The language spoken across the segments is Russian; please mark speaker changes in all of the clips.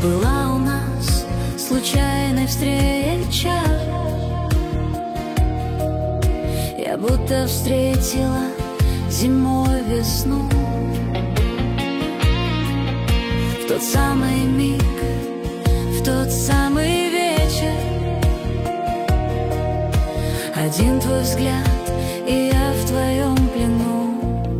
Speaker 1: Была у нас случайная встреча, я будто встретила зимой весну. В тот самый миг, в тот самый вечер, один твой взгляд, и я в твоем плену.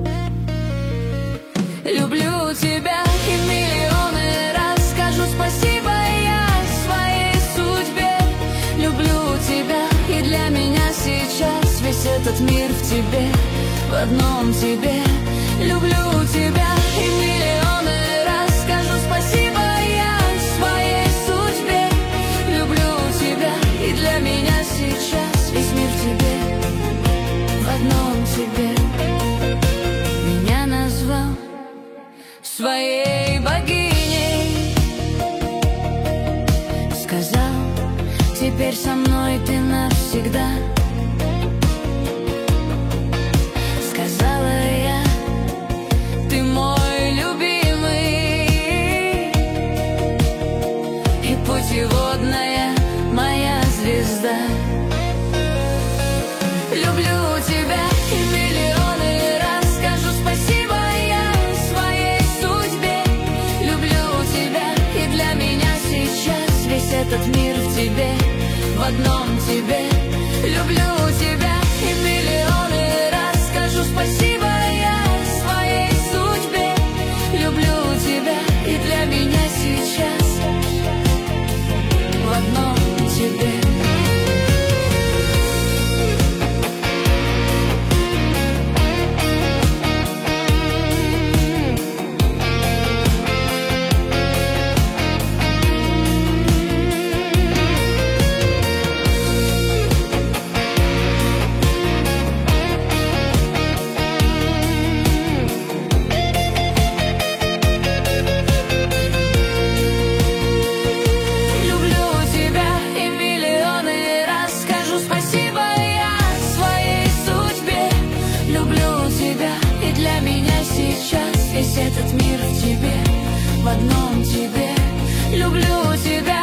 Speaker 1: Люблю тебя и миллионы раз скажу спасибо я своей судьбе. Люблю тебя, и для меня сейчас весь этот мир в тебе, в одном тебе. Люблю тебя и миллионы раз скажу спасибо я своей судьбе. Люблю тебя, и для меня сейчас весь мир в тебе, в одном тебе. Меня назвал своей богиней, сказал, теперь со мной ты навсегда. Сказала я, ты мой любимый и путеводная моя звезда. Люблю тебя и миллионы раз скажу спасибо я своей судьбе. Люблю тебя, и для меня сейчас весь этот мир в тебе, в одном тебе. Люблю тебя и миллионы раз скажу спасибо я своей судьбе. Люблю тебя, и для меня сейчас в одном тебе. Весь этот мир в тебе, в одном тебе. Люблю тебя